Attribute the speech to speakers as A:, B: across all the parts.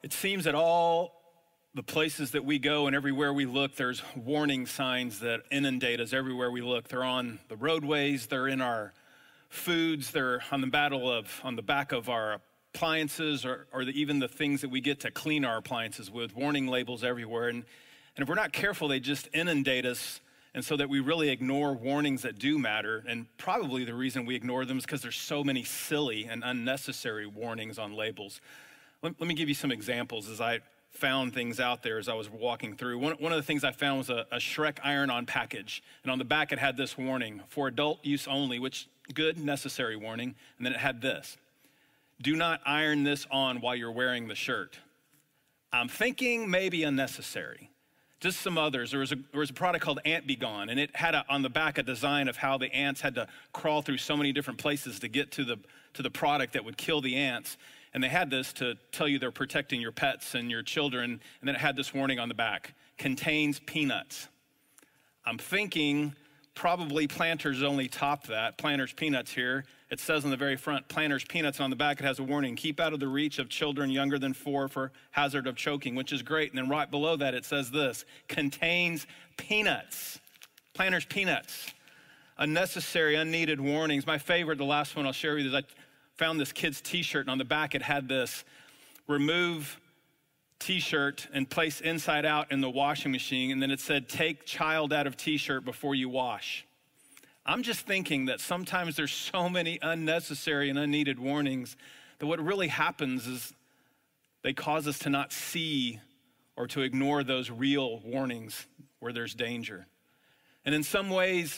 A: It seems that all the places that we go and everywhere we look, there's warning signs that inundate us everywhere we look. They're on the roadways, they're in our foods, they're on the back of our appliances, or even the things that we get to clean our appliances with, warning labels everywhere. And if we're not careful, they just inundate us, and so that we really ignore warnings that do matter. And probably the reason we ignore them is because there's so many silly and unnecessary warnings on labels. Let me give you some examples as I found things out there as I was walking through. One of the things I found was a Shrek iron-on package. And on the back, it had this warning, for adult use only, which good, necessary warning. And then it had this, do not iron this on while you're wearing the shirt. I'm thinking maybe unnecessary. Just some others. There was a product called Ant Be Gone, and it had on the back a design of how the ants had to crawl through so many different places to get to the product that would kill the ants. And they had this to tell you they're protecting your pets and your children. And then it had this warning on the back, contains peanuts. I'm thinking probably Planters only topped that. Planters Peanuts here. It says on the very front, Planters Peanuts. And on the back, it has a warning, keep out of the reach of children younger than 4 for hazard of choking, which is great. And then right below that, it says this, contains peanuts. Planters Peanuts. Unnecessary, unneeded warnings. My favorite, the last one I'll share with you, is I found this kid's t-shirt, and on the back it had this, remove t-shirt and place inside out in the washing machine, and then it said, take child out of t-shirt before you wash. I'm just thinking that sometimes there's so many unnecessary and unneeded warnings that what really happens is they cause us to not see or to ignore those real warnings where there's danger. And in some ways,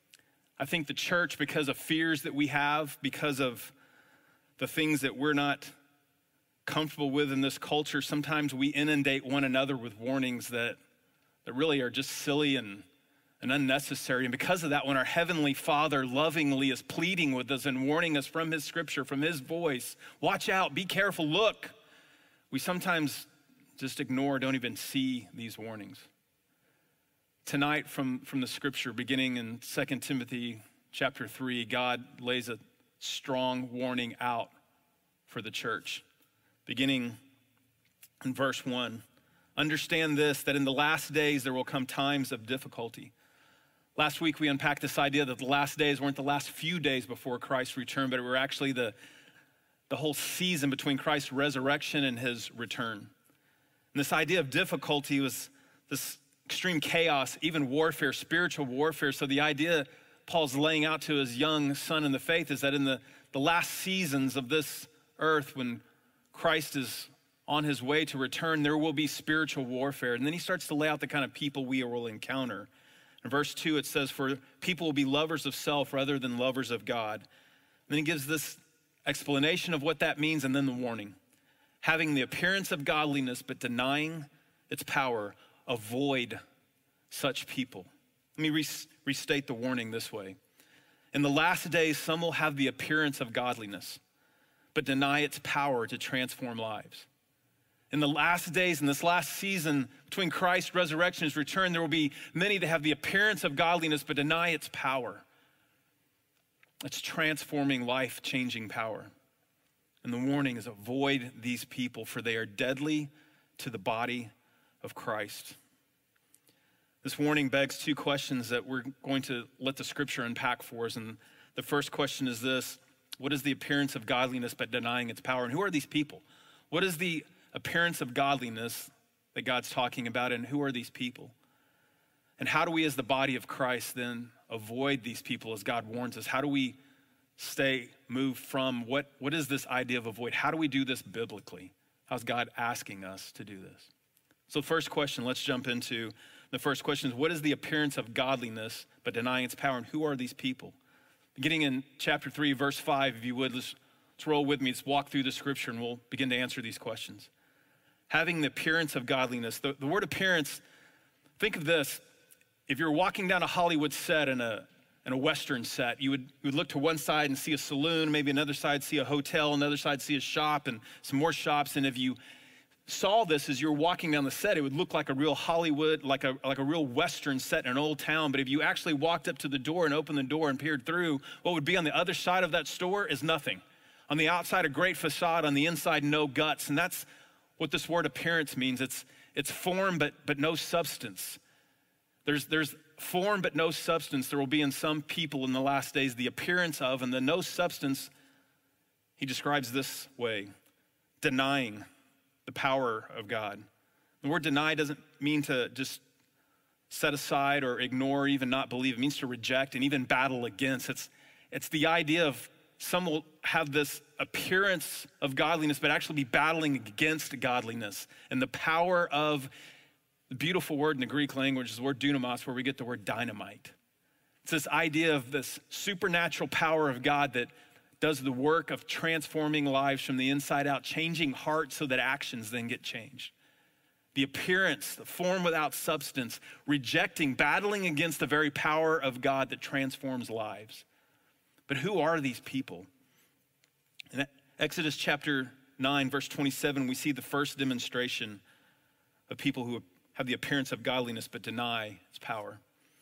A: I think the church, because of fears that we have, because of the things that we're not comfortable with in this culture, sometimes we inundate one another with warnings that really are just silly and unnecessary. And because of that, when our Heavenly Father lovingly is pleading with us and warning us from His scripture, from His voice, watch out, be careful, look, we sometimes just ignore, don't even see these warnings. Tonight from the scripture, beginning in 2 Timothy chapter 3, God lays a strong warning out for the church. Beginning in verse 1, understand this, that in the last days there will come times of difficulty. Last week we unpacked this idea that the last days weren't the last few days before Christ's return, but it were actually the whole season between Christ's resurrection and His return. And this idea of difficulty was this extreme chaos, even warfare, spiritual warfare. So the idea Paul's laying out to his young son in the faith is that in the last seasons of this earth, when Christ is on His way to return, there will be spiritual warfare. And then he starts to lay out the kind of people we will encounter. In verse 2, it says, for people will be lovers of self rather than lovers of God. And then he gives this explanation of what that means and then the warning. Having the appearance of godliness but denying its power, avoid such people. Let me restate the warning this way. In the last days, some will have the appearance of godliness, but deny its power to transform lives. In the last days, in this last season, between Christ's resurrection and His return, there will be many that have the appearance of godliness, but deny its power. It's transforming, life-changing power. And the warning is avoid these people, for they are deadly to the body of Christ. This warning begs two questions that we're going to let the scripture unpack for us. And the first question is this: what is the appearance of godliness but denying its power? And who are these people? What is the appearance of godliness that God's talking about, and who are these people? And how do we as the body of Christ then avoid these people as God warns us? How do we move from what is this idea of avoid? How do we do this biblically? How's God asking us to do this? So first question, let's jump into the first question is, what is the appearance of godliness but denying its power, and who are these people? Beginning in chapter 3, verse 5, if you would, let's roll with me. Let's walk through the scripture and we'll begin to answer these questions. Having the appearance of godliness. The word appearance, think of this. If you're walking down a Hollywood set and a Western set, you would look to one side and see a saloon, maybe another side see a hotel, another side see a shop and some more shops. And if you saw this as you're walking down the set, it would look like a real Hollywood, like a real Western set in an old town. But if you actually walked up to the door and opened the door and peered through, what would be on the other side of that store is nothing. On the outside, a great facade. On the inside, no guts. And that's what this word appearance means. It's form, but no substance. There's form, but no substance. There will be in some people in the last days the appearance of, and the no substance, he describes this way: denying the power of God. The word deny doesn't mean to just set aside or ignore, even not believe. It means to reject and even battle against. It's the idea of some will have this appearance of godliness, but actually be battling against godliness. And the power of the beautiful word in the Greek language is the word dunamis, where we get the word dynamite. It's this idea of this supernatural power of God that does the work of transforming lives from the inside out, changing hearts so that actions then get changed. The appearance, the form without substance, rejecting, battling against the very power of God that transforms lives. But who are these people? In Exodus chapter 9, verse 27, we see the first demonstration of people who have the appearance of godliness but deny its power.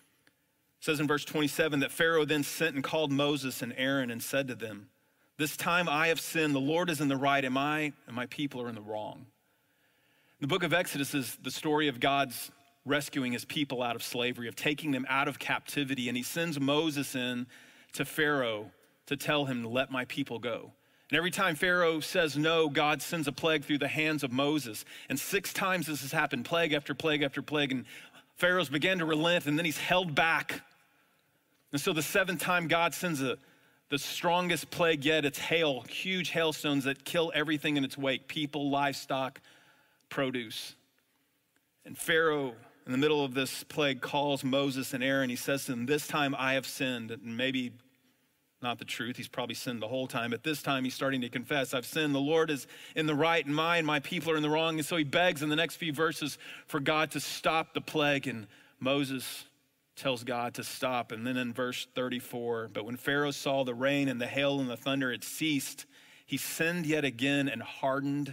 A: It says in verse 27 that Pharaoh then sent and called Moses and Aaron and said to them, "This time I have sinned. The Lord is in the right, and my people are in the wrong." The book of Exodus is the story of God's rescuing his people out of slavery, of taking them out of captivity. And he sends Moses in to Pharaoh to tell him to let my people go. And every time Pharaoh says no, God sends a plague through the hands of Moses. And 6 times this has happened, plague after plague after plague. And Pharaoh's began to relent, and then he's held back. And so the 7th time God sends the strongest plague yet. It's hail, huge hailstones that kill everything in its wake: people, livestock, produce. And Pharaoh, in the middle of this plague, calls Moses and Aaron. He says to them, "This time I have sinned." And maybe not the truth. He's probably sinned the whole time. But this time he's starting to confess, "I've sinned. The Lord is in the right, and my people are in the wrong." And so he begs in the next few verses for God to stop the plague. And Moses tells God to stop. And then in verse 34, "But when Pharaoh saw the rain and the hail and the thunder had ceased, he sinned yet again and hardened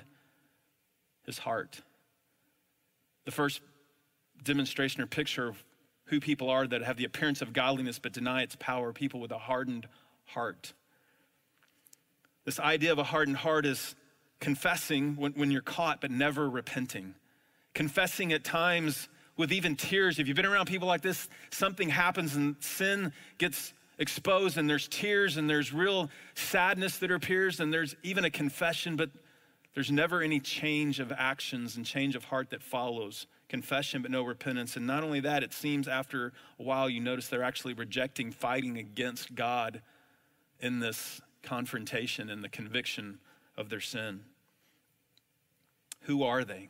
A: his heart." The first demonstration or picture of who people are that have the appearance of godliness but deny its power: people with a hardened heart. This idea of a hardened heart is confessing when you're caught but never repenting. Confessing at times with even tears. If you've been around people like this, something happens and sin gets exposed, and there's tears and there's real sadness that appears, and there's even a confession, but there's never any change of actions and change of heart that follows. Confession, but no repentance. And not only that, it seems after a while you notice they're actually rejecting, fighting against God in this confrontation and the conviction of their sin. Who are they?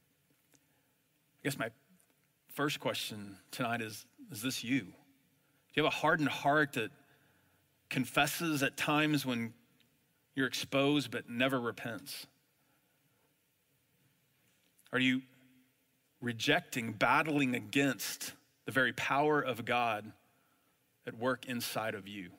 A: I guess my first question tonight is this you? Do you have a hardened heart that confesses at times when you're exposed but never repents? Are you rejecting, battling against the very power of God at work inside of you?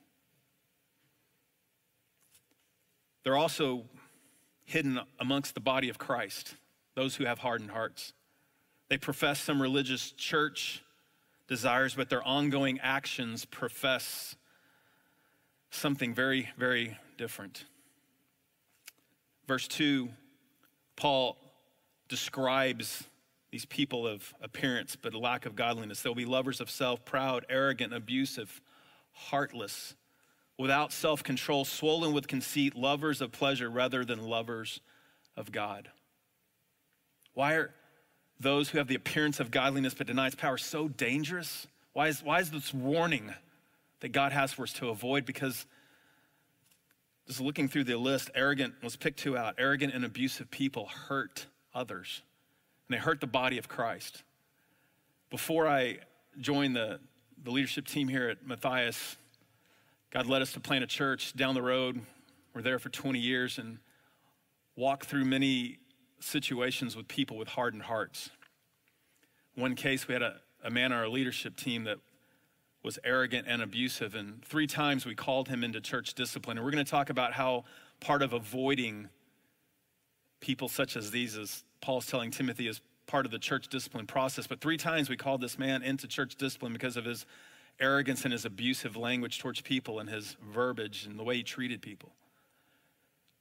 A: They're also hidden amongst the body of Christ, those who have hardened hearts. They profess some religious church desires, but their ongoing actions profess something very, very different. Verse 2, Paul describes these people of appearance but a lack of godliness. They'll be lovers of self, proud, arrogant, abusive, heartless, without self-control, swollen with conceit, lovers of pleasure rather than lovers of God. Why are those who have the appearance of godliness but deny its power so dangerous? Why is this warning that God has for us to avoid? Because just looking through the list, let's pick 2 out. Arrogant and abusive people hurt others, and they hurt the body of Christ. Before I joined the leadership team here at Matthias, God led us to plant a church down the road. We're there for 20 years and walked through many situations with people with hardened hearts. One case, we had a man on our leadership team that was arrogant and abusive, and 3 times we called him into church discipline. And we're going to talk about how part of avoiding people such as these, as Paul's telling Timothy, is part of the church discipline process. But 3 times we called this man into church discipline because of his arrogance and his abusive language towards people and his verbiage and the way he treated people.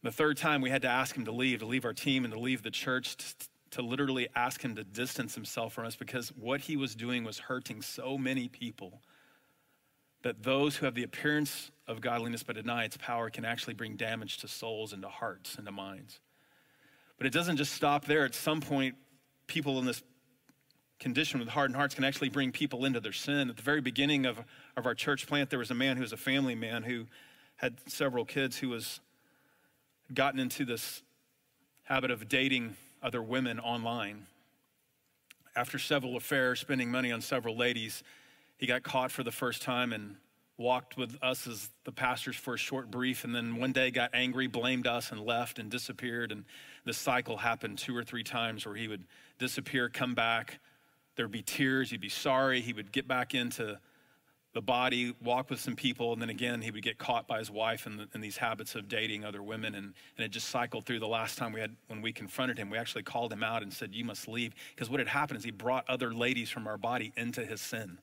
A: The third time we had to ask him to leave our team and to leave the church, to literally ask him to distance himself from us, because what he was doing was hurting so many people that those who have the appearance of godliness but deny its power can actually bring damage to souls and to hearts and to minds. But it doesn't just stop there. At some point, people in this condition with hardened hearts can actually bring people into their sin. At the very beginning of our church plant, there was a man who was a family man who had several kids, who was gotten into this habit of dating other women online. After several affairs, spending money on several ladies, he got caught for the first time and walked with us as the pastors for a short brief, and then one day got angry, blamed us, and left and disappeared. And this cycle happened 2 or 3 times where he would disappear, come back. There'd be tears, he'd be sorry, he would get back into the body, walk with some people, and then again, he would get caught by his wife in these habits of dating other women, and it just cycled through. The last time when we confronted him, we actually called him out and said, "You must leave," because what had happened is he brought other ladies from our body into his sin.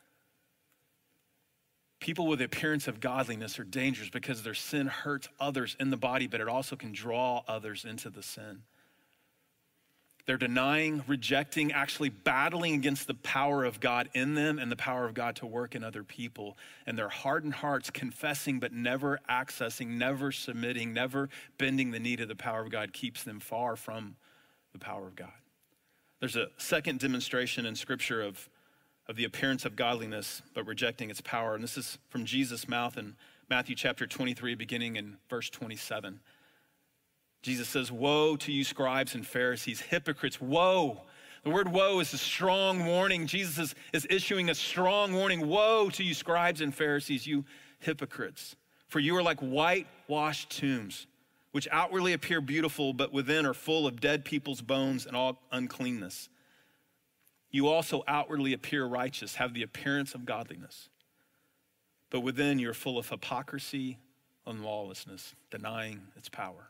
A: People with the appearance of godliness are dangerous because their sin hurts others in the body, but it also can draw others into the sin. They're denying, rejecting, actually battling against the power of God in them and the power of God to work in other people. And their hardened hearts confessing but never accessing, never submitting, never bending the knee to the power of God keeps them far from the power of God. There's a second demonstration in Scripture of the appearance of godliness but rejecting its power. And this is from Jesus' mouth in Matthew chapter 23, beginning in verse 27. Jesus says, "Woe to you, scribes and Pharisees, hypocrites, woe." The word woe is a strong warning. Jesus is issuing a strong warning. Woe to you, scribes and Pharisees, you hypocrites. For you are like whitewashed tombs, which outwardly appear beautiful, but within are full of dead people's bones and all uncleanness. You also outwardly appear righteous, have the appearance of godliness, but within you're full of hypocrisy and lawlessness, denying its power.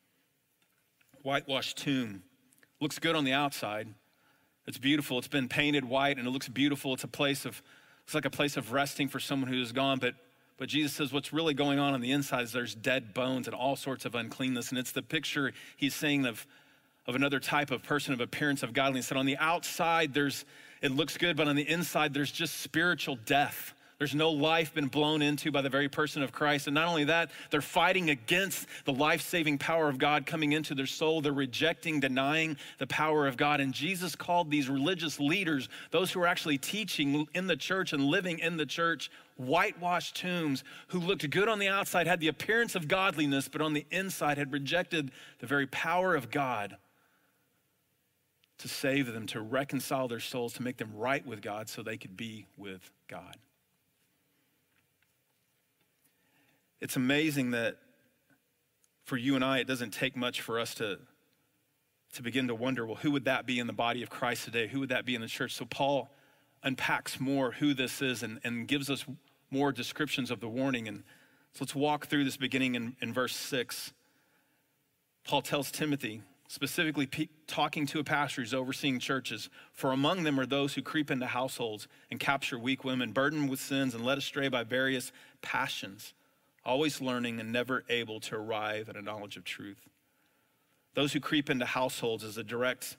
A: Whitewashed tomb looks good on the outside. It's beautiful. It's been painted white and it looks beautiful. It's like a place of resting for someone who is gone. But Jesus says what's really going on the inside is there's dead bones and all sorts of uncleanness. And it's the picture he's saying of another type of person of appearance of godliness. That on the outside it looks good, but on the inside there's just spiritual death. There's no life been blown into by the very person of Christ. And not only that, they're fighting against the life-saving power of God coming into their soul. They're rejecting, denying the power of God. And Jesus called these religious leaders, those who are actually teaching in the church and living in the church, whitewashed tombs, who looked good on the outside, had the appearance of godliness, but on the inside had rejected the very power of God to save them, to reconcile their souls, to make them right with God so they could be with God. It's amazing that for you and I, it doesn't take much for us to begin to wonder, well, who would that be in the body of Christ today? Who would that be in the church? So Paul unpacks more who this is and gives us more descriptions of the warning. And so let's walk through this beginning in verse 6. Paul tells Timothy, specifically talking to a pastor who's overseeing churches, "For among them are those who creep into households and capture weak women, burdened with sins and led astray by various passions, always learning and never able to arrive at a knowledge of truth." Those who creep into households is a direct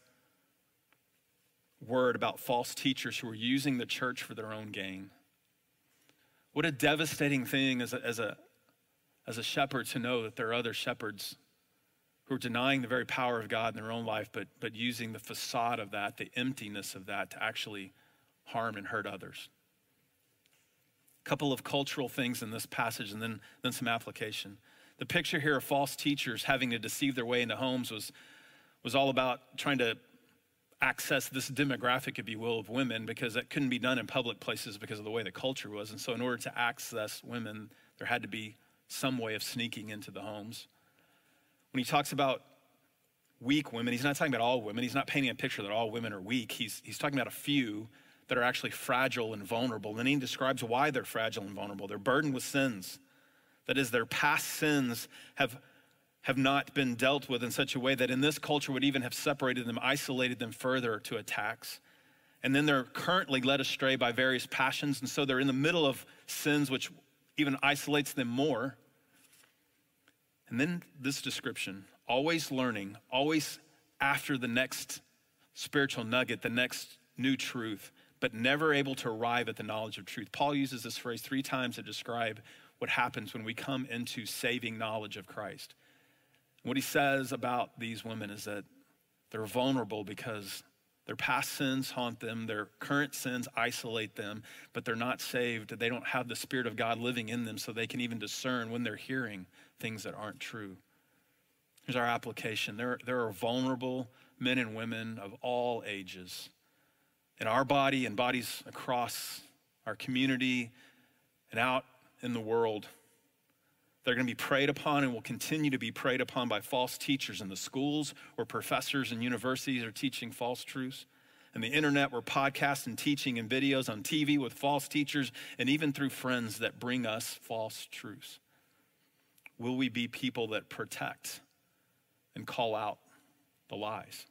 A: word about false teachers who are using the church for their own gain. What a devastating thing as a shepherd to know that there are other shepherds who are denying the very power of God in their own life, but using the facade of that, the emptiness of that, to actually harm and hurt others. Couple of cultural things in this passage and then some application. The picture here of false teachers having to deceive their way into homes was all about trying to access this demographic, if you will, of women, because that couldn't be done in public places because of the way the culture was. And so in order to access women, there had to be some way of sneaking into the homes. When he talks about weak women, he's not talking about all women. He's not painting a picture that all women are weak. He's talking about a few that are actually fragile and vulnerable. And he describes why they're fragile and vulnerable. They're burdened with sins. That is, their past sins have not been dealt with in such a way that in this culture would even have separated them, isolated them further to attacks. And then they're currently led astray by various passions. And so they're in the middle of sins, which even isolates them more. And then this description, always learning, always after the next spiritual nugget, the next new truth, but never able to arrive at the knowledge of truth. Paul uses this phrase 3 times to describe what happens when we come into saving knowledge of Christ. What he says about these women is that they're vulnerable because their past sins haunt them, their current sins isolate them, but they're not saved. They don't have the Spirit of God living in them so they can even discern when they're hearing things that aren't true. Here's our application. There are vulnerable men and women of all ages in our body and bodies across our community and out in the world. They're going to be preyed upon and will continue to be preyed upon by false teachers in the schools where professors and universities are teaching false truths, and the internet where podcasts and teaching and videos on TV with false teachers, and even through friends that bring us false truths. Will we be people that protect and call out the lies?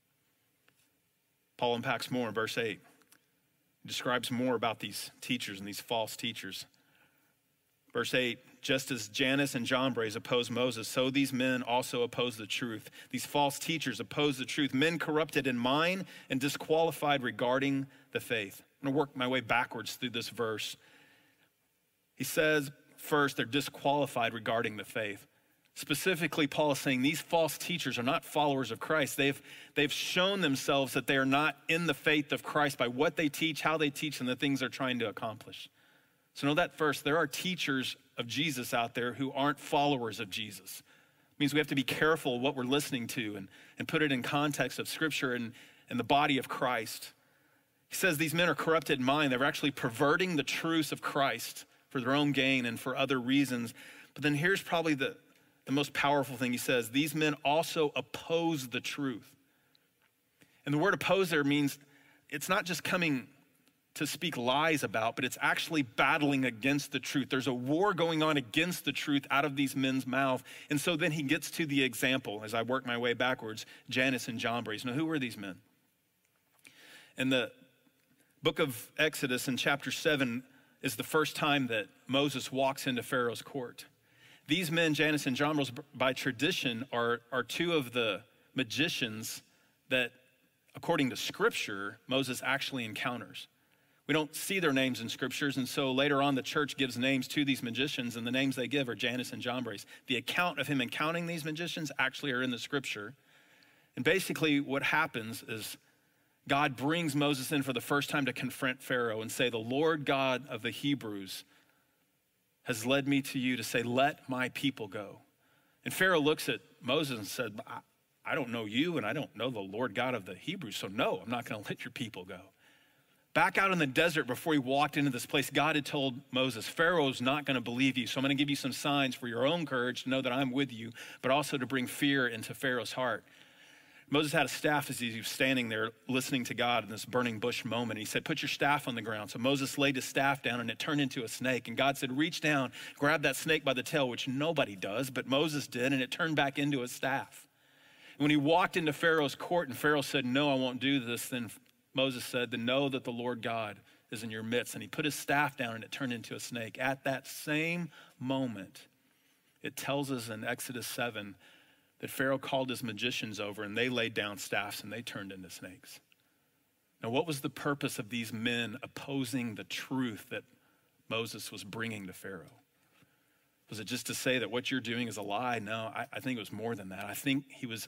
A: Paul unpacks more in verse 8. He describes more about these teachers and these false teachers. Verse 8, just as Jannes and Jambres opposed Moses, so these men also oppose the truth. These false teachers oppose the truth. Men corrupted in mind and disqualified regarding the faith. I'm going to work my way backwards through this verse. He says, first, they're disqualified regarding the faith. Specifically, Paul is saying these false teachers are not followers of Christ. They've shown themselves that they are not in the faith of Christ by what they teach, how they teach, and the things they're trying to accomplish. So know that first, there are teachers of Jesus out there who aren't followers of Jesus. It means we have to be careful what we're listening to and put it in context of Scripture and the body of Christ. He says these men are corrupted in mind. They're actually perverting the truths of Christ for their own gain and for other reasons. But then here's probably the most powerful thing he says. These men also oppose the truth. And the word oppose there means it's not just coming to speak lies about, but it's actually battling against the truth. There's a war going on against the truth out of these men's mouth. And so then he gets to the example as I work my way backwards, Jannes and Jambres. Now, who were these men? In the book of Exodus in chapter 7 is the first time that Moses walks into Pharaoh's court. These men, Jannes and Jambres, by tradition are 2 of the magicians that, according to Scripture, Moses actually encounters. We don't see their names in Scriptures, and so later on the church gives names to these magicians, and the names they give are Jannes and Jambres. The account of him encountering these magicians actually are in the Scripture. And basically what happens is God brings Moses in for the first time to confront Pharaoh and say, the Lord God of the Hebrews has led me to you to say, let my people go. And Pharaoh looks at Moses and said, I don't know you and I don't know the Lord God of the Hebrews, so no, I'm not going to let your people go. Back out in the desert before he walked into this place, God had told Moses, Pharaoh's not going to believe you, so I'm going to give you some signs for your own courage to know that I'm with you, but also to bring fear into Pharaoh's heart. Moses had a staff as he was standing there listening to God in this burning bush moment. He said, put your staff on the ground. So Moses laid his staff down and it turned into a snake. And God said, reach down, grab that snake by the tail, which nobody does, but Moses did, and it turned back into a staff. And when he walked into Pharaoh's court and Pharaoh said, no, I won't do this, then Moses said, then know that the Lord God is in your midst. And he put his staff down and it turned into a snake. At that same moment, it tells us in Exodus 7 that Pharaoh called his magicians over and they laid down staffs and they turned into snakes. Now, what was the purpose of these men opposing the truth that Moses was bringing to Pharaoh? Was it just to say that what you're doing is a lie? No, I think it was more than that. I think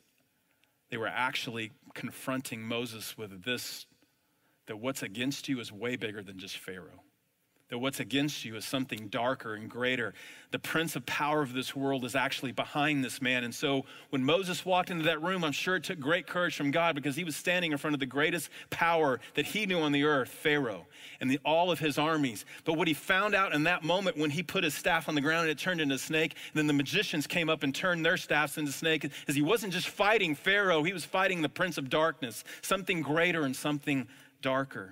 A: they were actually confronting Moses with this, that what's against you is way bigger than just Pharaoh. That what's against you is something darker and greater. The prince of power of this world is actually behind this man. And so when Moses walked into that room, I'm sure it took great courage from God because he was standing in front of the greatest power that he knew on the earth, Pharaoh, and all of his armies. But what he found out in that moment when he put his staff on the ground and it turned into a snake, and then the magicians came up and turned their staffs into snake, is he wasn't just fighting Pharaoh, he was fighting the prince of darkness, something greater and something darker.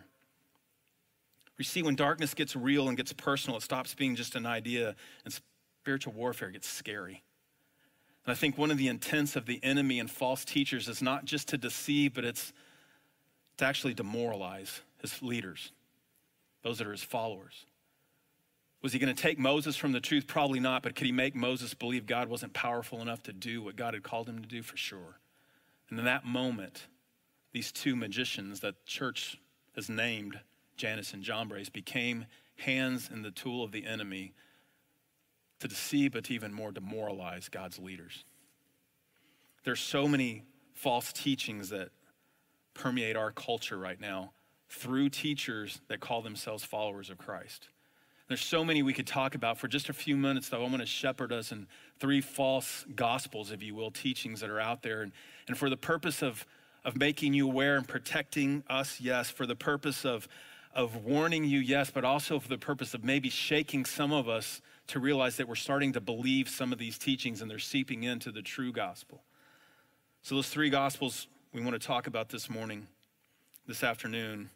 A: You see, when darkness gets real and gets personal, it stops being just an idea, and spiritual warfare gets scary. And I think one of the intents of the enemy and false teachers is not just to deceive, but it's to actually demoralize his leaders, those that are his followers. Was he going to take Moses from the truth? Probably not, but could he make Moses believe God wasn't powerful enough to do what God had called him to do? For sure. And in that moment, these two magicians that church has named Jannes and Jambres became hands in the tool of the enemy to deceive, but to even more demoralize God's leaders. There's so many false teachings that permeate our culture right now through teachers that call themselves followers of Christ. There's so many we could talk about. For just a few minutes, though, I want to shepherd us in 3 false gospels, if you will, teachings that are out there. And for the purpose of making you aware and protecting us, yes. For the purpose of warning you, yes, but also for the purpose of maybe shaking some of us to realize that we're starting to believe some of these teachings and they're seeping into the true gospel. So those 3 gospels we want to talk about this morning, this afternoon,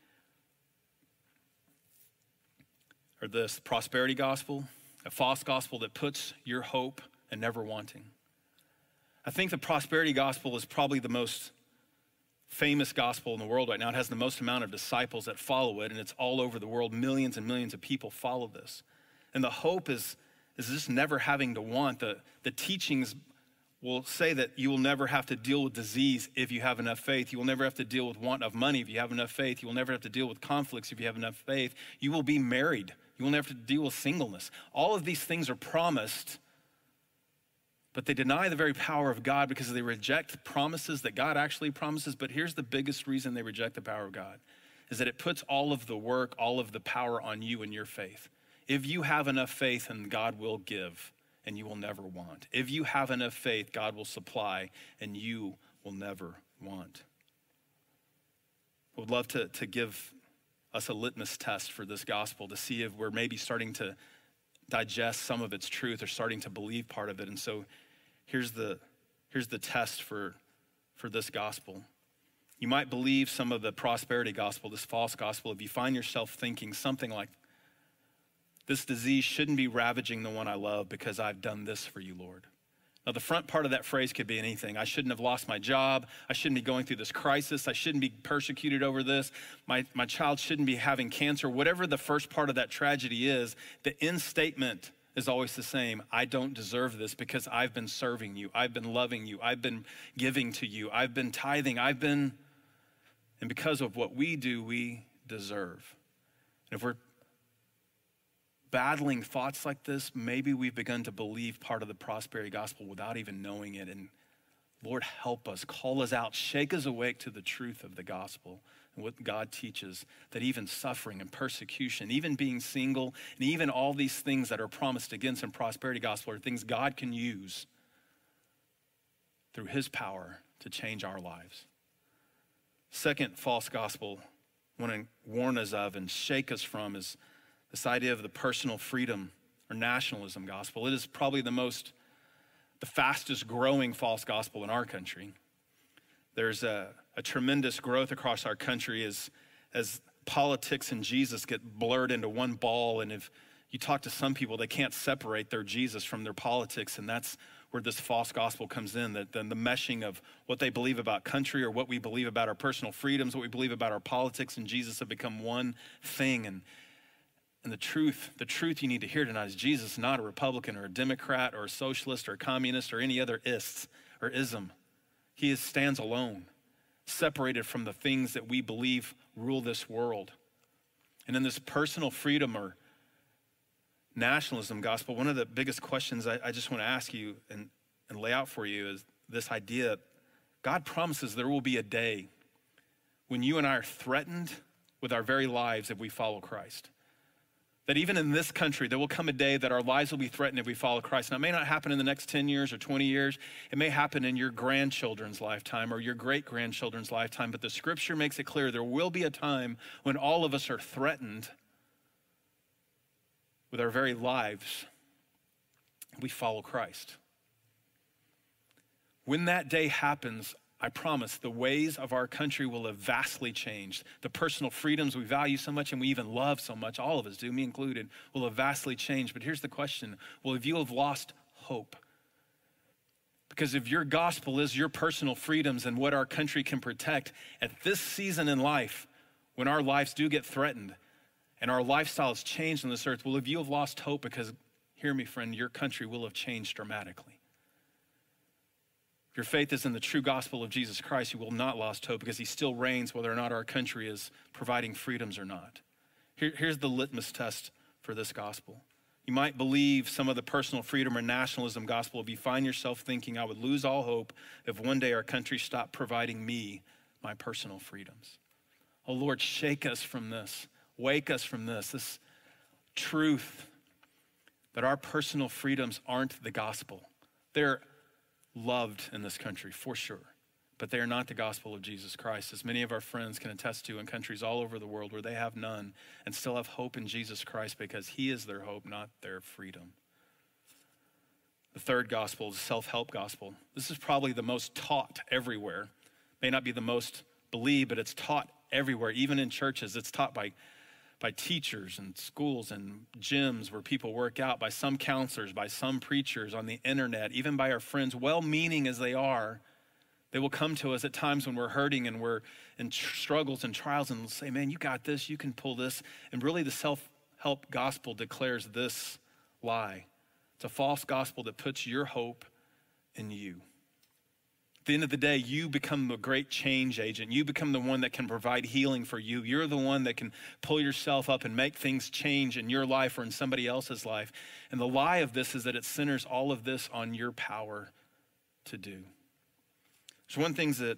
A: are this: prosperity gospel, a false gospel that puts your hope in never wanting. I think the prosperity gospel is probably the most famous gospel in the world right now. It has the most amount of disciples that follow it, and it's all over the world. Millions and millions of people follow this. And the hope is just never having to want. The teachings will say that you will never have to deal with disease if you have enough faith. You will never have to deal with want of money if you have enough faith. You will never have to deal with conflicts if you have enough faith. You will be married. You will never have to deal with singleness. All of these things are promised, but they deny the very power of God because they reject promises that God actually promises. But here's the biggest reason they reject the power of God, is that it puts all of the work, all of the power on you and your faith. If you have enough faith, and God will give, and you will never want. If you have enough faith, God will supply, and you will never want. I would love to give us a litmus test for this gospel to see if we're maybe starting to digest some of its truth or starting to believe part of it. And so here's the test for this gospel. You might believe some of the prosperity gospel, this false gospel, if you find yourself thinking something like, this disease shouldn't be ravaging the one I love because I've done this for you, Lord. Now, the front part of that phrase could be anything. I shouldn't have lost my job. I shouldn't be going through this crisis. I shouldn't be persecuted over this. My child shouldn't be having cancer. Whatever the first part of that tragedy is, the end statement is always the same. I don't deserve this because I've been serving you. I've been loving you. I've been giving to you. I've been tithing. And because of what we do, we deserve. And if we're battling thoughts like this, maybe we've begun to believe part of the prosperity gospel without even knowing it. And Lord, help us, call us out, shake us awake to the truth of the gospel and what God teaches, that even suffering and persecution, even being single, and even all these things that are promised against in prosperity gospel are things God can use through his power to change our lives. Second false gospel I want to warn us of and shake us from is this idea of the personal freedom or nationalism gospel. It is probably the fastest growing false gospel in our country. There's a tremendous growth across our country as politics and Jesus get blurred into one ball. And if you talk to some people, they can't separate their Jesus from their politics. And that's where this false gospel comes in, that then the meshing of what they believe about country or what we believe about our personal freedoms, what we believe about our politics and Jesus have become one thing. And the truth you need to hear tonight is Jesus is not a Republican or a Democrat or a socialist or a communist or any other ist or ism. He stands alone, separated from the things that we believe rule this world. And in this personal freedom or nationalism gospel, one of the biggest questions I just want to ask you and lay out for you is this idea. God promises there will be a day when you and I are threatened with our very lives if we follow Christ. That even in this country, there will come a day that our lives will be threatened if we follow Christ. Now, it may not happen in the next 10 years or 20 years. It may happen in your grandchildren's lifetime or your great-grandchildren's lifetime, but the scripture makes it clear there will be a time when all of us are threatened with our very lives if we follow Christ. When that day happens, I promise the ways of our country will have vastly changed. The personal freedoms we value so much and we even love so much, all of us do, me included, will have vastly changed. But here's the question. Well, if you have lost hope, because if your gospel is your personal freedoms and what our country can protect at this season in life, when our lives do get threatened, and our lifestyle has changed on this earth, well, if you have lost hope, because, hear me, friend, your country will have changed dramatically. If your faith is in the true gospel of Jesus Christ, you will not lost hope because he still reigns whether or not our country is providing freedoms or not. Here's the litmus test for this gospel. You might believe some of the personal freedom or nationalism gospel if you find yourself thinking, I would lose all hope if one day our country stopped providing me my personal freedoms. Oh Lord, shake us from this. Wake us from this truth that our personal freedoms aren't the gospel. They're loved in this country, for sure, but they are not the gospel of Jesus Christ, as many of our friends can attest to in countries all over the world where they have none and still have hope in Jesus Christ because he is their hope, not their freedom. The third gospel is the self-help gospel. This is probably the most taught everywhere. May not be the most believed, but it's taught everywhere, even in churches. It's taught by teachers and schools and gyms where people work out, by some counselors, by some preachers on the internet, even by our friends, well-meaning as they are. They will come to us at times when we're hurting and we're in struggles and trials and say, man, you got this, you can pull this. And really the self-help gospel declares this lie. It's a false gospel that puts your hope in you. At the end of the day, you become the great change agent. You become the one that can provide healing for you. You're the one that can pull yourself up and make things change in your life or in somebody else's life. And the lie of this is that it centers all of this on your power to do. There's one thing that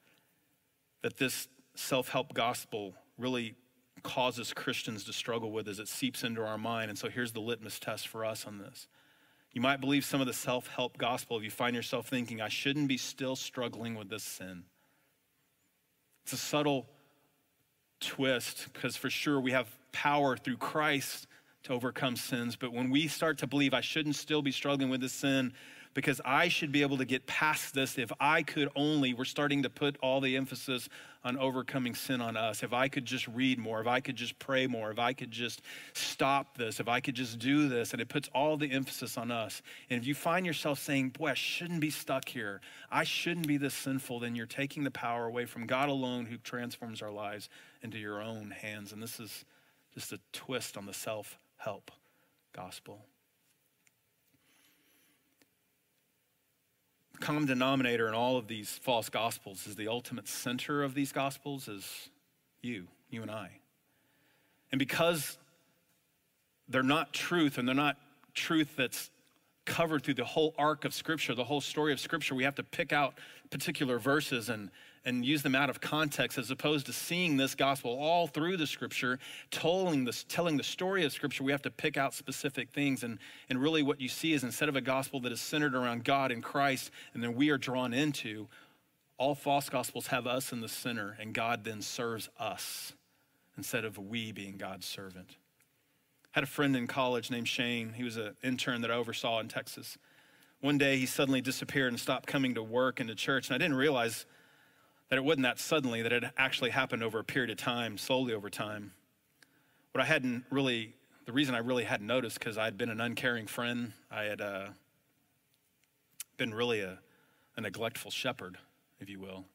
A: this self-help gospel really causes Christians to struggle with as it seeps into our mind. And so here's the litmus test for us on this. You might believe some of the self-help gospel if you find yourself thinking, I shouldn't be still struggling with this sin. It's a subtle twist because for sure we have power through Christ to overcome sins. But when we start to believe I shouldn't still be struggling with this sin because I should be able to get past this if I could only, we're starting to put all the emphasis on overcoming sin on us. If I could just read more, if I could just pray more, if I could just stop this, if I could just do this, and it puts all the emphasis on us. And if you find yourself saying, boy, I shouldn't be stuck here, I shouldn't be this sinful, then you're taking the power away from God alone who transforms our lives into your own hands. And this is just a twist on the self-help gospel. The common denominator in all of these false gospels is the ultimate center of these gospels is you and I. And because they're not truth, and they're not truth that's covered through the whole arc of Scripture, the whole story of Scripture, we have to pick out particular verses and use them out of context, as opposed to seeing this gospel all through the Scripture, telling the story of Scripture. We have to pick out specific things, and really what you see is instead of a gospel that is centered around God and Christ, and then we are drawn into, all false gospels have us in the center, and God then serves us instead of we being God's servant. I had a friend in college named Shane. He was an intern that I oversaw in Texas. One day he suddenly disappeared and stopped coming to work and to church, and I didn't realize that it wasn't that suddenly, that it actually happened over a period of time, slowly over time. The reason I really hadn't noticed, because I had been an uncaring friend. I had been really a neglectful shepherd, if you will.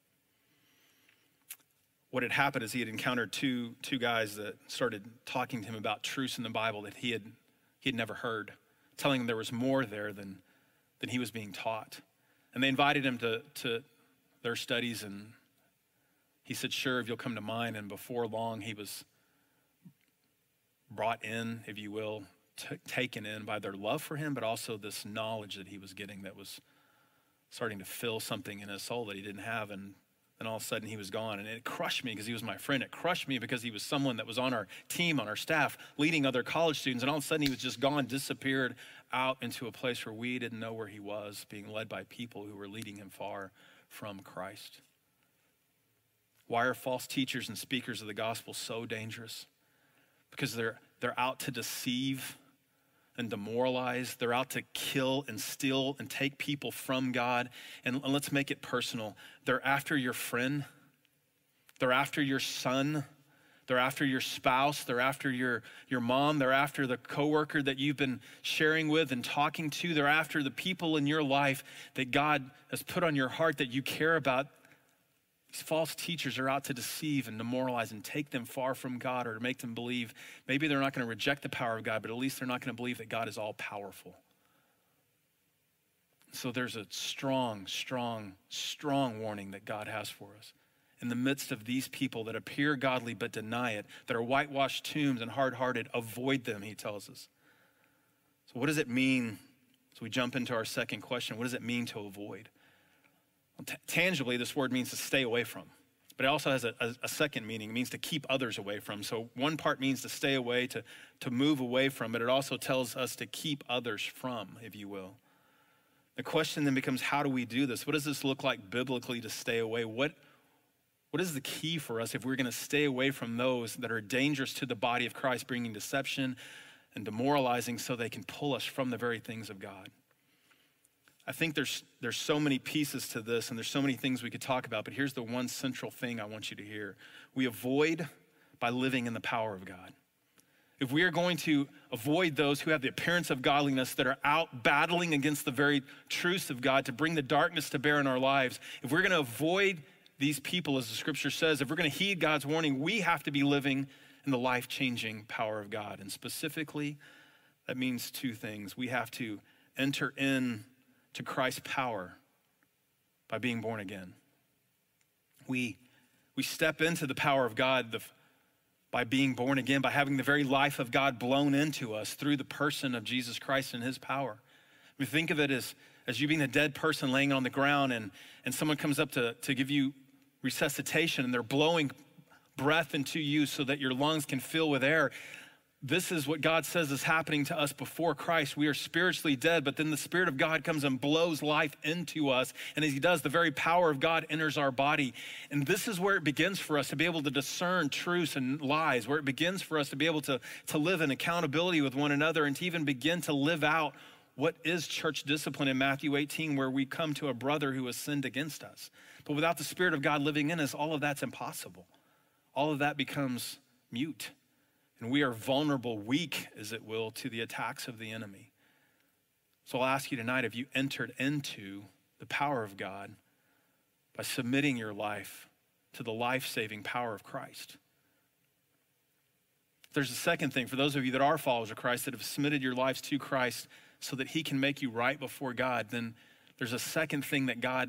A: What had happened is he had encountered two guys that started talking to him about truths in the Bible that he had never heard, telling him there was more there than he was being taught. And they invited him to their studies, and he said, sure, if you'll come to mine. And before long, he was brought in, if you will, taken in by their love for him, but also this knowledge that he was getting that was starting to fill something in his soul that he didn't have. And then all of a sudden he was gone. And it crushed me because he was my friend. It crushed me because he was someone that was on our team, on our staff, leading other college students. And all of a sudden he was just gone, disappeared out into a place where we didn't know where he was, being led by people who were leading him far from Christ. Why are false teachers and speakers of the gospel so dangerous? Because they're out to deceive and demoralize. They're out to kill and steal and take people from God. And let's make it personal. They're after your friend. They're after your son. They're after your spouse. They're after your mom. They're after the coworker that you've been sharing with and talking to. They're after the people in your life that God has put on your heart that you care about. These false teachers are out to deceive and demoralize and take them far from God, or to make them believe maybe they're not going to reject the power of God, but at least they're not going to believe that God is all powerful. So there's a strong, strong, strong warning that God has for us. In the midst of these people that appear godly but deny it, that are whitewashed tombs and hard-hearted, avoid them, he tells us. So what does it mean? So we jump into our second question. What does it mean to avoid? Well, tangibly, this word means to stay away from. But it also has a second meaning. It means to keep others away from. So one part means to stay away, to move away from, but it also tells us to keep others from, if you will. The question then becomes, how do we do this? What does this look like biblically to stay away? What is the key for us if we're going to stay away from those that are dangerous to the body of Christ, bringing deception and demoralizing so they can pull us from the very things of God? I think there's so many pieces to this, and there's so many things we could talk about, but here's the one central thing I want you to hear. We avoid by living in the power of God. If we are going to avoid those who have the appearance of godliness, that are out battling against the very truths of God to bring the darkness to bear in our lives, if we're going to avoid these people, as the scripture says, if we're going to heed God's warning, we have to be living in the life-changing power of God. And specifically, that means two things. We have to enter in to Christ's power by being born again. We step into the power of God by being born again, by having the very life of God blown into us through the person of Jesus Christ and his power. We think of it as you being a dead person laying on the ground, and someone comes up to give you resuscitation, and they're blowing breath into you so that your lungs can fill with air. This is what God says is happening to us before Christ. We are spiritually dead, but then the Spirit of God comes and blows life into us. And as he does, the very power of God enters our body. And this is where it begins for us to be able to discern truths and lies, where it begins for us to be able to live in accountability with one another, and to even begin to live out what is church discipline in Matthew 18, where we come to a brother who has sinned against us. But without the Spirit of God living in us, all of that's impossible. All of that becomes mute. And we are vulnerable, weak, as it will, to the attacks of the enemy. So I'll ask you tonight, have you entered into the power of God by submitting your life to the life-saving power of Christ? There's a second thing. For those of you that are followers of Christ, that have submitted your lives to Christ so that he can make you right before God, then there's a second thing that God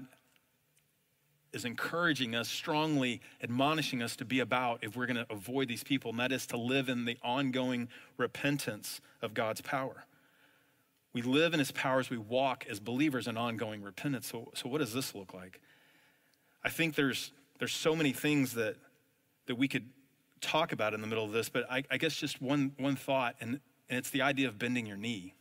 A: is encouraging us, strongly admonishing us to be about if we're going to avoid these people, and that is to live in the ongoing repentance of God's power. We live in his power as we walk as believers in ongoing repentance. So what does this look like? I think there's so many things that we could talk about in the middle of this, but I guess just one thought, and it's the idea of bending your knee.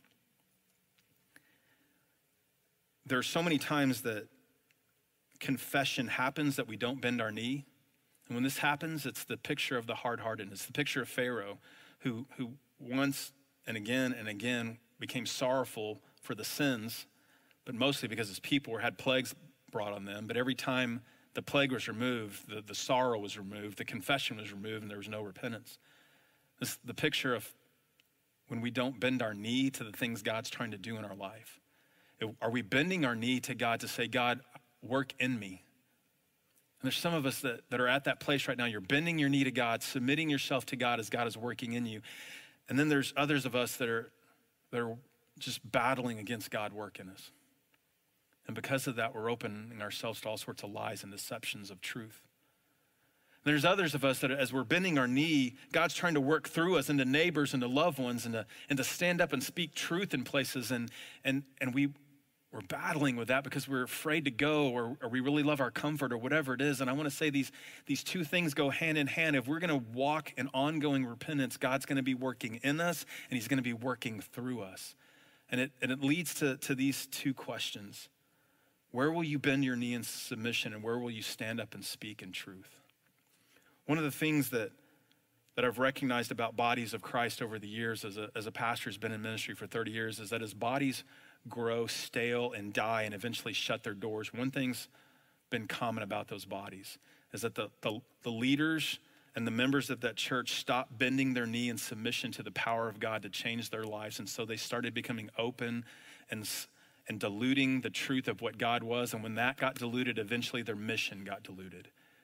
A: There are so many times that confession happens that we don't bend our knee. And when this happens, it's the picture of the hard-hearted. It's the picture of Pharaoh who once and again became sorrowful for the sins, but mostly because his people had plagues brought on them. But every time the plague was removed, the sorrow was removed, the confession was removed, and there was no repentance. This the picture of when we don't bend our knee to the things God's trying to do in our life. Are we bending our knee to God to say, God, work in me? And there's some of us that are at that place right now. You're bending your knee to God, submitting yourself to God as God is working in you. And then there's others of us that are just battling against God working us. And because of that, we're opening ourselves to all sorts of lies and deceptions of truth. And there's others of us that as we're bending our knee, God's trying to work through us into neighbors and to loved ones and to stand up and speak truth in places. And we're battling with that because we're afraid to go, or we really love our comfort, or whatever it is. And I want to say these two things go hand in hand. If we're going to walk in ongoing repentance, God's going to be working in us, and he's going to be working through us. And it leads to these two questions. Where will you bend your knee in submission, and where will you stand up and speak in truth? One of the things that I've recognized about bodies of Christ over the years as a pastor who's been in ministry for 30 years is that as bodies grow stale and die and eventually shut their doors, one thing's been common about those bodies is that the leaders and the members of that church stopped bending their knee in submission to the power of God to change their lives. And so they started becoming open and diluting the truth of what God was. And when that got diluted, eventually their mission got diluted.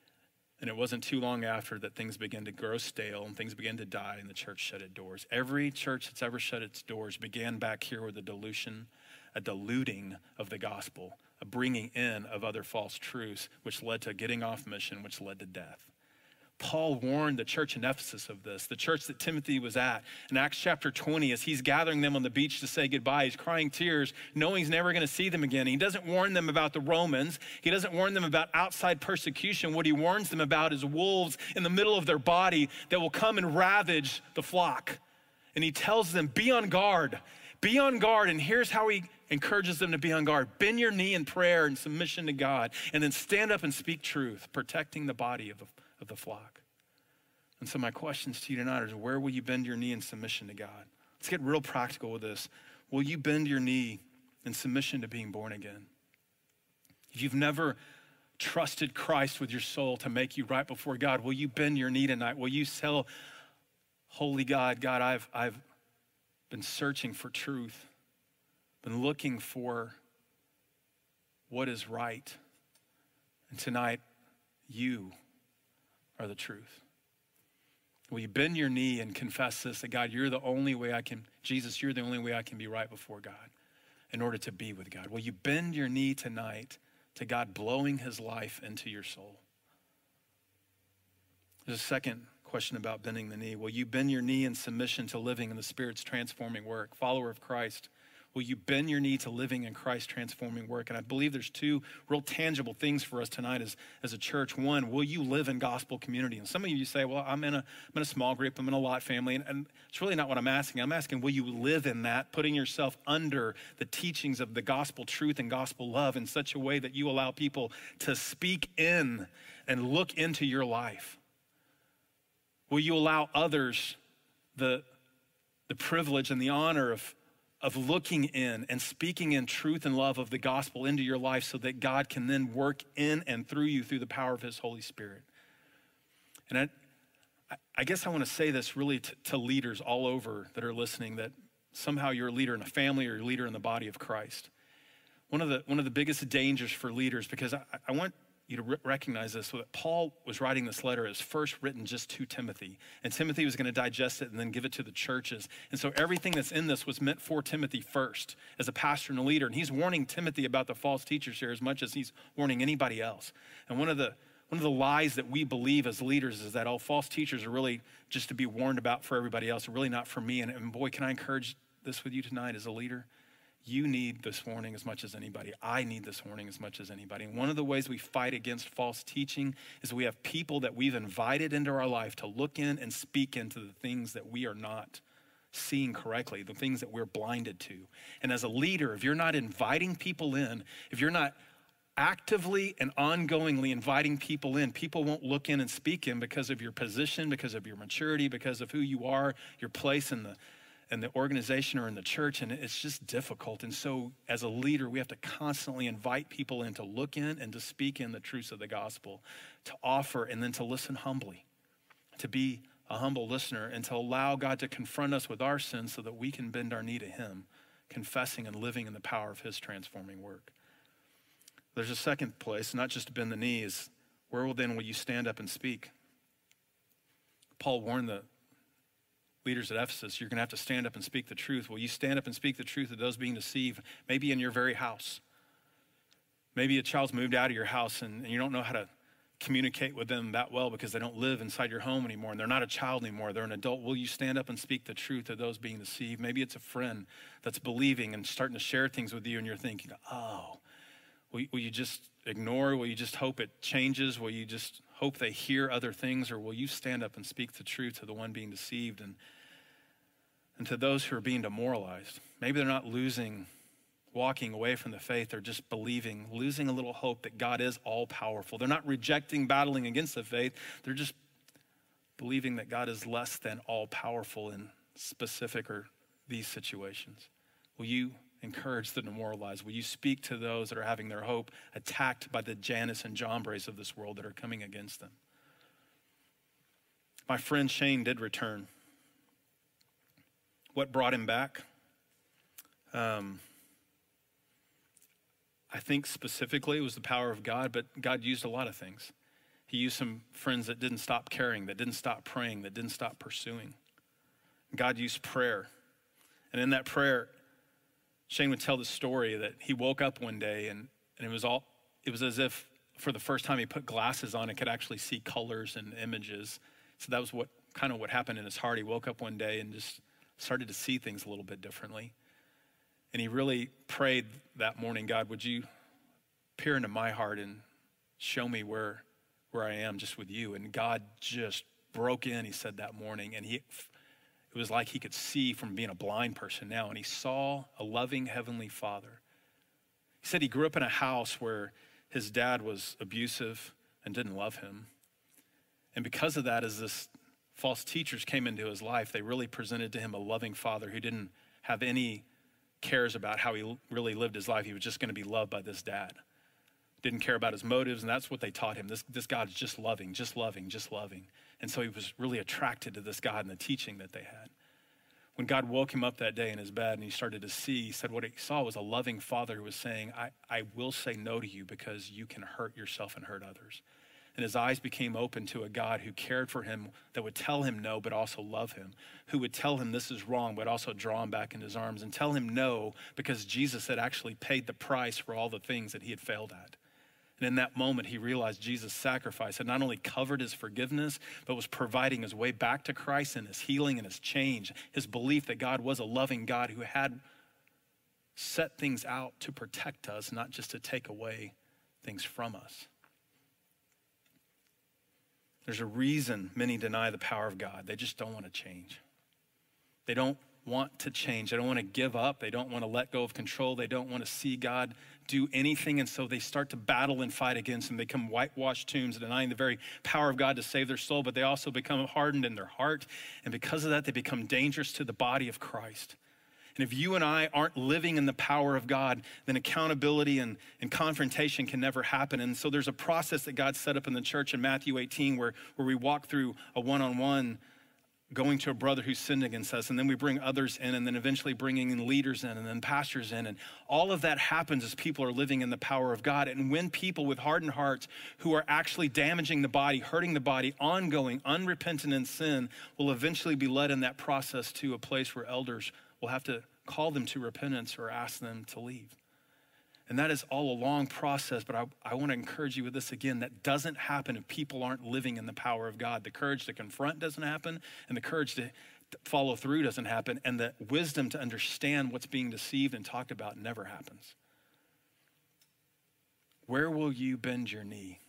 A: And it wasn't too long after that things began to grow stale and things began to die and the church shut its doors. Every church that's ever shut its doors began back here with a diluting of the gospel, a bringing in of other false truths, which led to getting off mission, which led to death. Paul warned the church in Ephesus of this, the church that Timothy was at. In Acts chapter 20, as he's gathering them on the beach to say goodbye, he's crying tears, knowing he's never going to see them again. He doesn't warn them about the Romans. He doesn't warn them about outside persecution. What he warns them about is wolves in the middle of their body that will come and ravage the flock. And he tells them, be on guard. Be on guard. And here's how he encourages them to be on guard. Bend your knee in prayer and submission to God, and then stand up and speak truth, protecting the body of the flock. And so my questions to you tonight is, where will you bend your knee in submission to God? Let's get real practical with this. Will you bend your knee in submission to being born again? If you've never trusted Christ with your soul to make you right before God, will you bend your knee tonight? Will you tell holy God, I've been searching for truth, been looking for what is right, and tonight you are the truth. Will you bend your knee and confess this, that God, you're the only way Jesus, you're the only way I can be right before God in order to be with God? Will you bend your knee tonight to God blowing his life into your soul? There's a second question about bending the knee. Will you bend your knee in submission to living in the Spirit's transforming work? Follower of Christ, will you bend your knee to living in Christ's transforming work? And I believe there's two real tangible things for us tonight as a church. One, will you live in gospel community? And some of you say, well, I'm in a small group, I'm in a lot family, and it's really not what I'm asking. I'm asking, will you live in that, putting yourself under the teachings of the gospel truth and gospel love in such a way that you allow people to speak in and look into your life? Will you allow others the privilege and the honor of looking in and speaking in truth and love of the gospel into your life so that God can then work in and through you through the power of his Holy Spirit? And I guess I want to say this really to leaders all over that are listening, that somehow you're a leader in a family or you're a leader in the body of Christ. One of the biggest dangers for leaders, because I want you to recognize this, so that Paul was writing this letter as first written just to Timothy, and Timothy was going to digest it and then give it to the churches. And so everything that's in this was meant for Timothy first as a pastor and a leader. And he's warning Timothy about the false teachers here as much as he's warning anybody else. And one of the lies that we believe as leaders is that all false teachers are really just to be warned about for everybody else, and really not for me. And boy, can I encourage this with you tonight as a leader? You need this warning as much as anybody. I need this warning as much as anybody. And one of the ways we fight against false teaching is we have people that we've invited into our life to look in and speak into the things that we are not seeing correctly, the things that we're blinded to. And as a leader, if you're not inviting people in, if you're not actively and ongoingly inviting people in, people won't look in and speak in because of your position, because of your maturity, because of who you are, your place in the organization or in the church, and it's just difficult. And so as a leader, we have to constantly invite people in to look in and to speak in the truths of the gospel, to offer and then to listen humbly, to be a humble listener, and to allow God to confront us with our sins so that we can bend our knee to him, confessing and living in the power of his transforming work. There's a second place, not just to bend the knee, is where will you stand up and speak? Paul warned the leaders at Ephesus, you're going to have to stand up and speak the truth. Will you stand up and speak the truth of those being deceived, maybe in your very house? Maybe a child's moved out of your house and you don't know how to communicate with them that well because they don't live inside your home anymore and they're not a child anymore, they're an adult. Will you stand up and speak the truth of those being deceived? Maybe it's a friend that's believing and starting to share things with you and you're thinking, oh, will you just ignore? Will you just hope it changes? Will you just hope they hear other things? Or will you stand up and speak the truth to the one being deceived and to those who are being demoralized? Maybe they're not walking away from the faith, they're just believing, losing a little hope that God is all powerful. They're not rejecting, battling against the faith, they're just believing that God is less than all powerful in specific or these situations. Will you encourage the demoralized? Will you speak to those that are having their hope attacked by the Jannes and Jambres of this world that are coming against them? My friend Shane did return. What brought him back? I think specifically it was the power of God, but God used a lot of things. He used some friends that didn't stop caring, that didn't stop praying, that didn't stop pursuing. God used prayer. And in that prayer, Shane would tell the story that he woke up one day and it was as if for the first time he put glasses on and could actually see colors and images. So that was what happened in his heart. He woke up one day and just started to see things a little bit differently. And he really prayed that morning, God, would you peer into my heart and show me where I am just with you? And God just broke in, he said that morning, and it was like he could see from being a blind person now, and he saw a loving heavenly Father. He said he grew up in a house where his dad was abusive and didn't love him. And because of that, as this false teachers came into his life, they really presented to him a loving father who didn't have any cares about how he really lived his life. He was just going to be loved by this dad. Didn't care about his motives, and that's what they taught him. This God is just loving, just loving, just loving. And so he was really attracted to this God and the teaching that they had. When God woke him up that day in his bed and he started to see, he said what he saw was a loving father who was saying, I will say no to you because you can hurt yourself and hurt others. And his eyes became open to a God who cared for him, that would tell him no, but also love him, who would tell him this is wrong, but also draw him back in his arms and tell him no, because Jesus had actually paid the price for all the things that he had failed at. And in that moment, he realized Jesus' sacrifice had not only covered his forgiveness, but was providing his way back to Christ and his healing and his change, his belief that God was a loving God who had set things out to protect us, not just to take away things from us. There's a reason many deny the power of God. They just don't want to change. They don't want to change. They don't want to give up. They don't want to let go of control. They don't want to see God do anything. And so they start to battle and fight against him. They become whitewashed tombs, denying the very power of God to save their soul, but they also become hardened in their heart. And because of that, they become dangerous to the body of Christ. And if you and I aren't living in the power of God, then accountability and confrontation can never happen. And so there's a process that God set up in the church in Matthew 18 where we walk through a one-on-one, going to a brother who sinned against us, and then we bring others in, and then eventually bringing in leaders in, and then pastors in. And all of that happens as people are living in the power of God. And when people with hardened hearts who are actually damaging the body, hurting the body, ongoing, unrepentant in sin, will eventually be led in that process to a place where elders will have to call them to repentance or ask them to leave. And that is all a long process, but I want to encourage you with this again. That doesn't happen if people aren't living in the power of God. The courage to confront doesn't happen, and the courage to follow through doesn't happen, and the wisdom to understand what's being deceived and talked about never happens. Where will you bend your knee?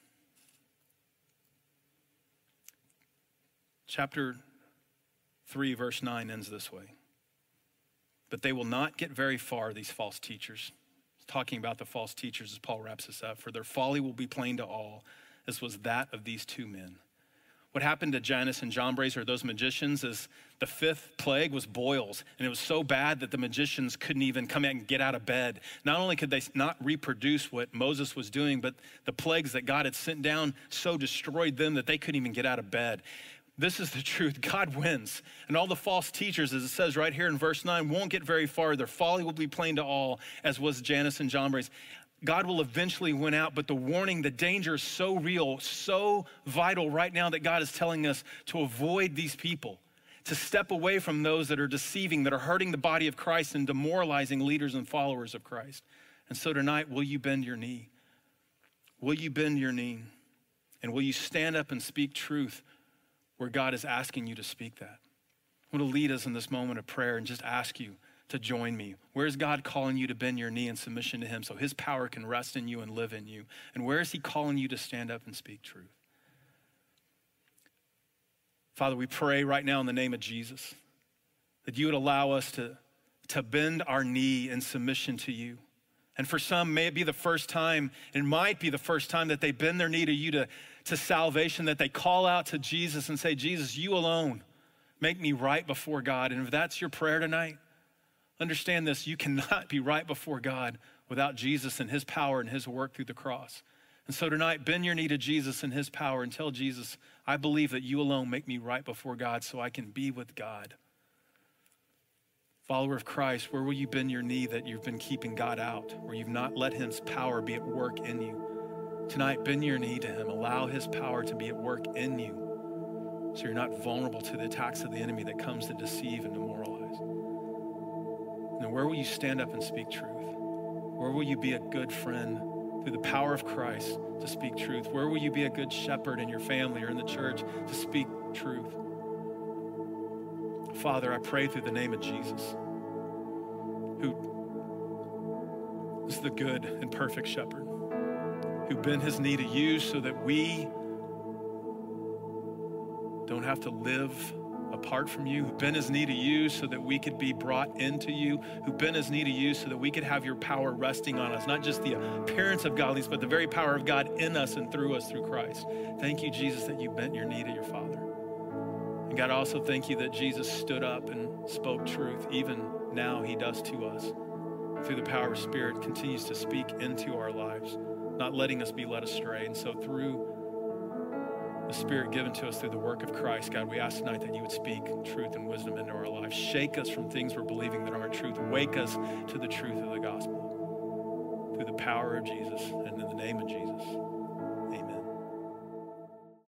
A: Chapter 3, verse 9 ends this way. But they will not get very far, these false teachers. Talking about the false teachers as Paul wraps this up. For their folly will be plain to all, as was that of these two men. What happened to Jannes and Jambres, or those magicians, is the fifth plague was boils. And it was so bad that the magicians couldn't even come out and get out of bed. Not only could they not reproduce what Moses was doing, but the plagues that God had sent down so destroyed them that they couldn't even get out of bed. This is the truth. God wins. And all the false teachers, as it says right here in verse 9, won't get very far. Their folly will be plain to all, as was Jannes and Jambres. God will eventually win out, but the warning, the danger is so real, so vital right now that God is telling us to avoid these people, to step away from those that are deceiving, that are hurting the body of Christ and demoralizing leaders and followers of Christ. And so tonight, will you bend your knee? Will you bend your knee? And will you stand up and speak truth where God is asking you to speak that? I want to lead us in this moment of prayer and just ask you to join me. Where is God calling you to bend your knee in submission to him so his power can rest in you and live in you? And where is he calling you to stand up and speak truth? Father, we pray right now in the name of Jesus that you would allow us to bend our knee in submission to you. And for some, may it be the first time, it might be the first time that they bend their knee to you to salvation, that they call out to Jesus and say, Jesus, you alone make me right before God. And if that's your prayer tonight, understand this, you cannot be right before God without Jesus and his power and his work through the cross. And so tonight, bend your knee to Jesus and his power and tell Jesus, I believe that you alone make me right before God so I can be with God. Follower of Christ, where will you bend your knee that you've been keeping God out, where you've not let his power be at work in you? Tonight, bend your knee to him. Allow his power to be at work in you so you're not vulnerable to the attacks of the enemy that comes to deceive and demoralize. And where will you stand up and speak truth? Where will you be a good friend through the power of Christ to speak truth? Where will you be a good shepherd in your family or in the church to speak truth? Father, I pray through the name of Jesus, who is the good and perfect shepherd, who bent his knee to you so that we don't have to live apart from you, who bent his knee to you so that we could be brought into you, who bent his knee to you so that we could have your power resting on us, not just the appearance of godliness, but the very power of God in us and through us through Christ. Thank you, Jesus, that you bent your knee to your Father. And God, also thank you that Jesus stood up and spoke truth. Even now he does to us. Through the power of Spirit, continues to speak into our lives, not letting us be led astray. And so through the Spirit given to us through the work of Christ, God, we ask tonight that you would speak truth and wisdom into our lives. Shake us from things we're believing that aren't truth. Wake us to the truth of the gospel through the power of Jesus and in the name of Jesus.